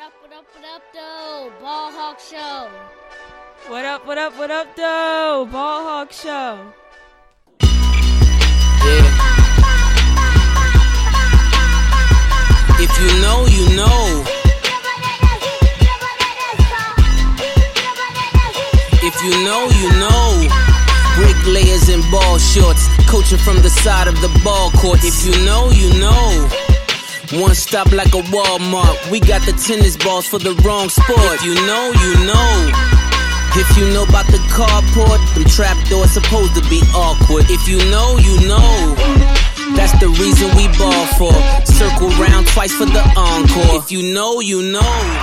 though? Ball Hawk Show. What up, though? Ball Hawk Show. Yeah. If you know, you know. If you know, you know. Bricklayers in ball shorts, coaching from the side of the ball court. If you know, you know. One stop like a Walmart. We got the tennis balls for the wrong sport. If you know, you know. If you know about the carport, them trap doors supposed to be awkward. If you know, you know. That's the reason we ball for. Circle round twice for the encore. If you know, you know.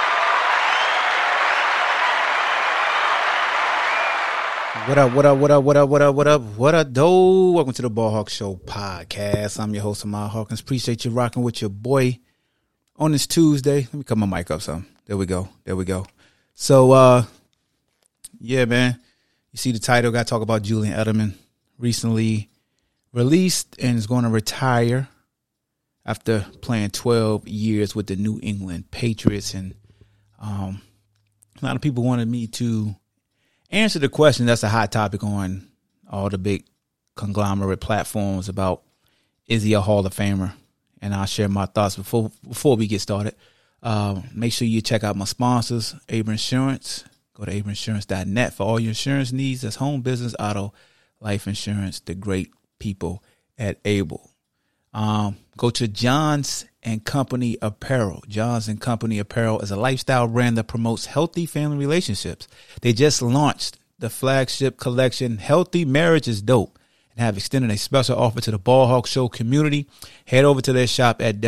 What up, though? Welcome to the Ball Hawk Show podcast. I'm your host, Ahmad Hawkins. Appreciate you rocking with your boy on this Tuesday. Let me cut my mic up some. There we go. So, yeah, man. You see the title, got to talk about Julian Edelman. Recently released and is going to retire after playing 12 years with the New England Patriots. And a lot of people wanted me to answer the question. That's a hot topic on all the big conglomerate platforms about, is he a Hall of Famer? And I'll share my thoughts before we get started. Make sure you check out my sponsors, Able Insurance. Go to ableinsurance.net for all your insurance needs. That's home, business, auto, life insurance. The great people at Able. Go to Johns & Company Apparel. Johns & Company Apparel is a lifestyle brand that promotes healthy family relationships. They just launched the flagship collection, Healthy Marriage is Dope, and have extended a special offer to the Ball Hawk Show community. Head over to their shop at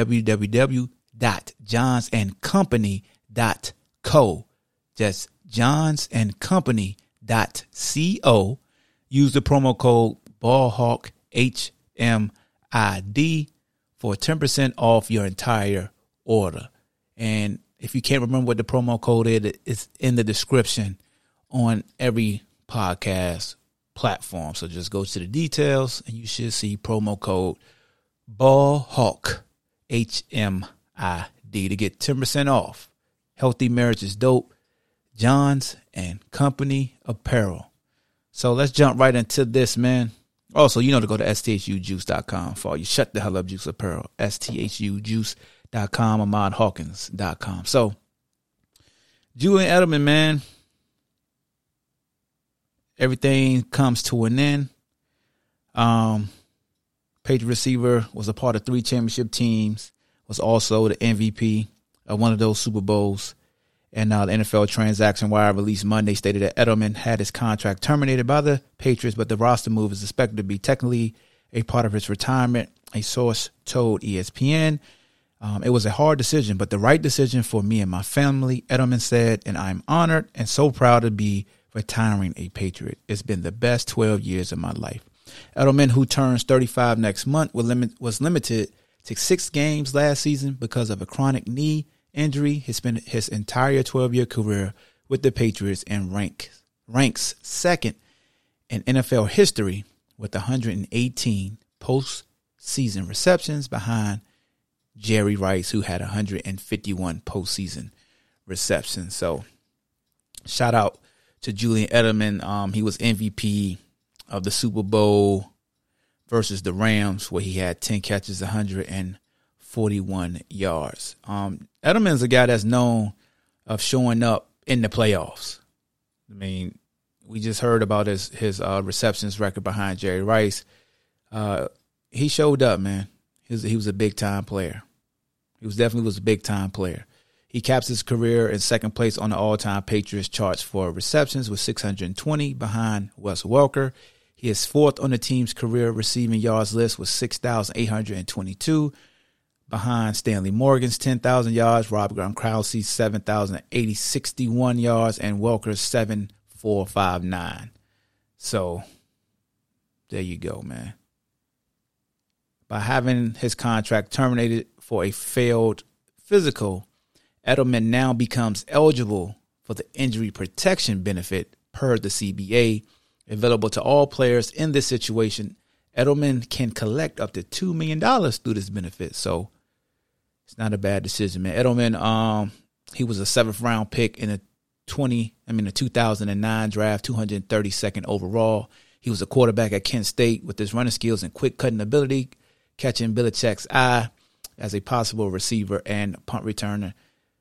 www.johnsandcompany.co. Just johnsandcompany.co. Use the promo code BallHawkHMID for 10% off your entire order. And if you can't remember what the promo code is, it's in the description on every podcast platform. So just go to the details and you should see promo code BallHawkHMID to get 10% off. Healthy Marriage is Dope. Johns & Company Apparel. So let's jump right into this, man. Also, you know to go to sthujuice.com for all you shut the hell up juice apparel. sthujuice.com, AhmadHawkins.com. So, Julian Edelman, man. Everything comes to an end. Patriot receiver was a part of 3 championship teams, was also the MVP of one of those Super Bowls. And the NFL Transaction Wire released Monday stated that Edelman had his contract terminated by the Patriots, but the roster move is expected to be technically a part of his retirement. A source told ESPN, it was a hard decision, but the right decision for me and my family, Edelman said, and I'm honored and so proud to be retiring a Patriot. It's been the best 12 years of my life. Edelman, who turns 35 next month, was limited to 6 games last season because of a chronic knee injury. He spent his entire 12-year career with the Patriots and ranks second in NFL history with 118 postseason receptions behind Jerry Rice, who had 151 postseason receptions. So shout out to Julian Edelman. He was MVP of the Super versus the Rams, where he had 10 catches, 141 yards. Edelman's a guy that's known of showing up in the playoffs. I mean, we just heard about his receptions record behind Jerry Rice. He showed up, man. He was a big-time player. He definitely was a big-time player. He caps his career in second place on the all-time Patriots charts for receptions with 620 behind Wes Welker. He is fourth on the team's career receiving yards list with 6,822. Behind Stanley Morgan's 10,000 yards, Rob Gronkowski's 7,061 yards, and Welker's 7,459. So, there you go, man. By having his contract terminated for a failed physical, Edelman now becomes eligible for the injury protection benefit per the CBA, available to all players in this situation. Edelman can collect up to $2 million through this benefit. So, it's not a bad decision, man. Edelman He was a 7th round pick in the 2009 draft, 232nd overall. He was a quarterback at Kent State with his running skills and quick cutting ability, catching Belichick's eye as a possible receiver and punt returner.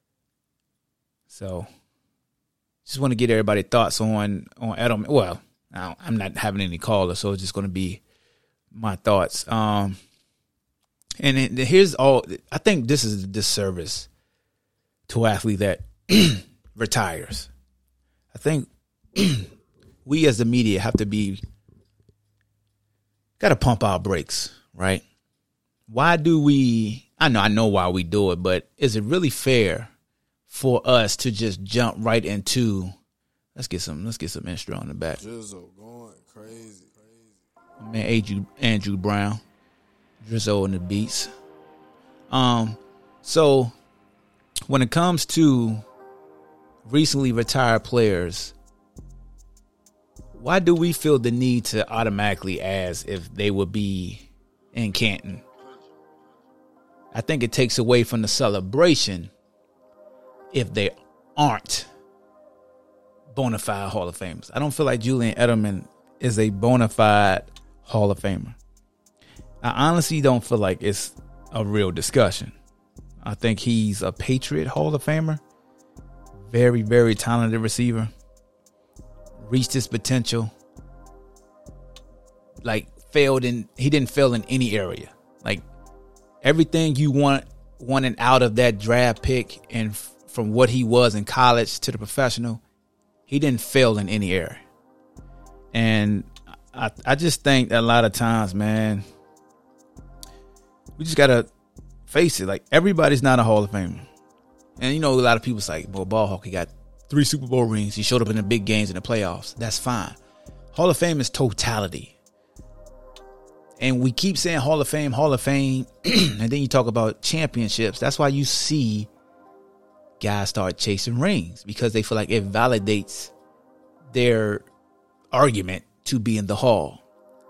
So, just want to get everybody's thoughts on Edelman. Well, I'm not having any callers, so it's just going to be my thoughts. And here's all. I think this is a disservice to an athlete that retires. I think we as the media have to got to pump our brakes, right? Why do we? I know why we do it, but is it really fair for us to just jump right into? Let's get some intro on the back. Drizzo going crazy. Man, Andrew Brown, Drizzo and the beats. So when it comes to recently retired players, why do we feel the need to automatically ask if they would be in Canton? I think it takes away from the celebration if they aren't bona fide Hall of Famers. I don't feel like Julian Edelman is a bona fide Hall of Famer. I honestly don't feel like it's a real discussion. I think he's a Patriot Hall of Famer. Very, very talented receiver. Reached his potential. Like he didn't fail in any area. Like everything you wanted out of that draft pick and from what he was in college to the professional, he didn't fail in any area. And I just think that a lot of times, man, we just got to face it. Like, everybody's not a Hall of Famer. And, a lot of people say, well, Ball Hawk, he got 3 Super Bowl rings. He showed up in the big games in the playoffs. That's fine. Hall of Fame is totality. And we keep saying Hall of Fame, and then you talk about championships. That's why you see guys start chasing rings, because they feel like it validates their argument to be in the Hall.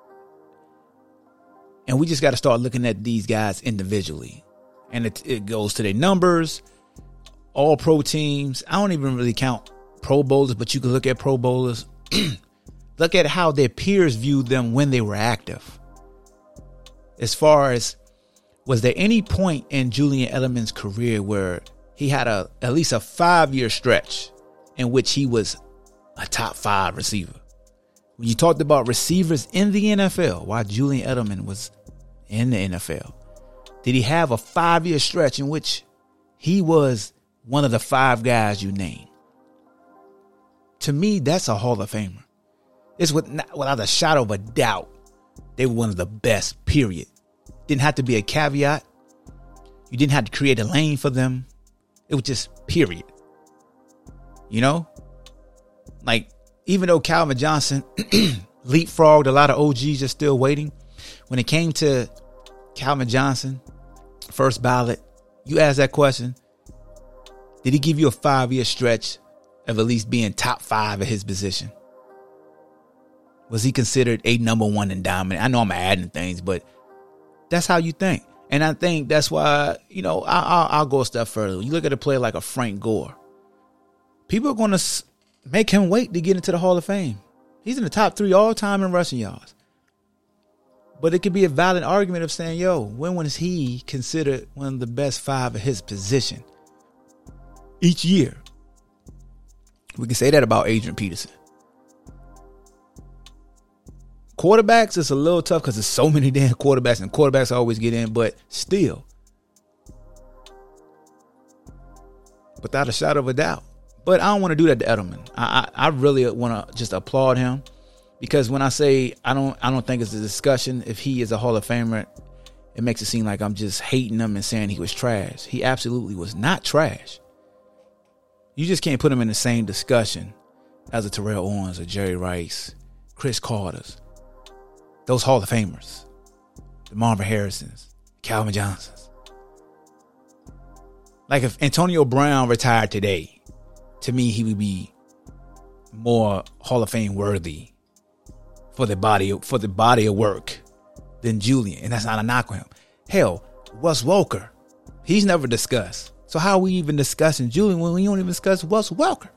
And we just got to start looking at these guys individually. And it goes to their numbers, all pro teams. I don't even really count Pro Bowlers, but you can look at Pro Bowlers. Look at how their peers viewed them when they were active. As far as, was there any point in Julian Edelman's career where he had at least a 5-year stretch in which he was a top 5 receiver? When you talked about receivers in the NFL, while Julian Edelman was in the NFL, did he have a 5-year stretch in which he was one of the 5 guys you named? To me, that's a Hall of Famer. It's without a shadow of a doubt, they were one of the best, period. Didn't have to be a caveat. You didn't have to create a lane for them. It was just period. Like, even though Calvin Johnson leapfrogged a lot of OGs just still waiting, when it came to Calvin Johnson, first ballot, you ask that question, did he give you a 5-year stretch of at least being top 5 at his position? Was he considered a number 1 and dominant? I know I'm adding things, but that's how you think. And I think that's why, I'll go a step further. You look at a player like a Frank Gore. People are going to make him wait to get into the Hall of Fame. He's in the top 3 all time in rushing yards. But it could be a valid argument of saying, when was he considered one of the best 5 at his position? Each year. We can say that about Adrian Peterson. Quarterbacks, it's a little tough because there's so many damn quarterbacks, and quarterbacks always get in, but still, without a shadow of a doubt. But I don't want to do that to Edelman. I really want to just applaud him, because when I say I don't think it's a discussion if he is a Hall of Famer, it makes it seem like I'm just hating him and saying he was trash. He absolutely was not trash. You just can't put him in the same discussion as a Terrell Owens or Jerry Rice, Chris Carter's. Those Hall of Famers, the Marvin Harrisons, Calvin Johnsons. Like, if Antonio Brown retired today, to me, he would be more Hall of Fame worthy for the body of work than Julian. And that's not a knock on him. Hell, Wes Welker, he's never discussed. So how are we even discussing Julian when we don't even discuss Wes Welker?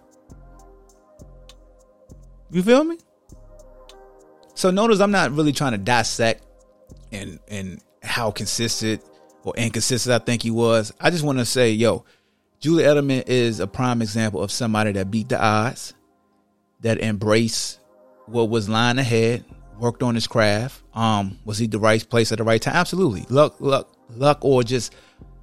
You feel me? So notice I'm not really trying to dissect and how consistent or inconsistent I think he was. I just want to say, Julian Edelman is a prime example of somebody that beat the odds, that embraced what was lying ahead, worked on his craft. Was he the right place at the right time? Absolutely. Luck, or just,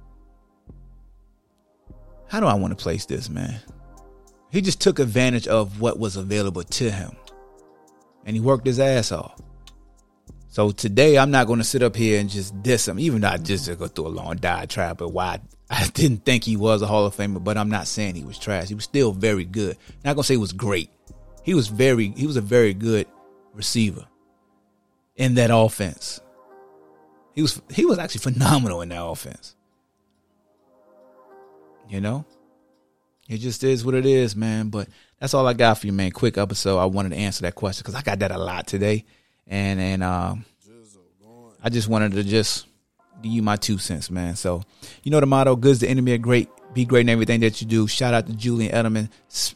how do I want to place this, man? He just took advantage of what was available to him, and he worked his ass off. So today, I'm not going to sit up here and just diss him, even though I just go through a long diatribe, but why I didn't think he was a Hall of Famer, but I'm not saying he was trash. He was still very good. Not going to say he was great. He was a very good receiver in that offense. He was actually phenomenal in that offense. You know? It just is what it is, man. But that's all I got for you, man. Quick episode. I wanted to answer that question because I got that a lot today. And I just wanted to just give you my 2 cents, man. So, you know the motto, good's the enemy of great. Be great in everything that you do. Shout out to Julian Edelman.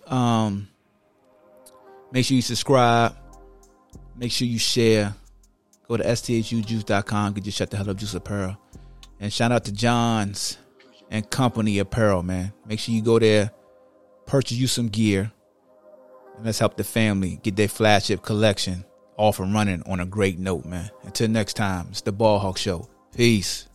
Make sure you subscribe. Make sure you share. Go to sthujuice.com. Get your Shut the Hell Up Juice apparel. And shout out to John's and Company apparel, man. Make sure you go there. Purchase you some gear. And let's help the family get their flagship collection off and running on a great note, man. Until next time, it's the Ball Hawk Show. Peace.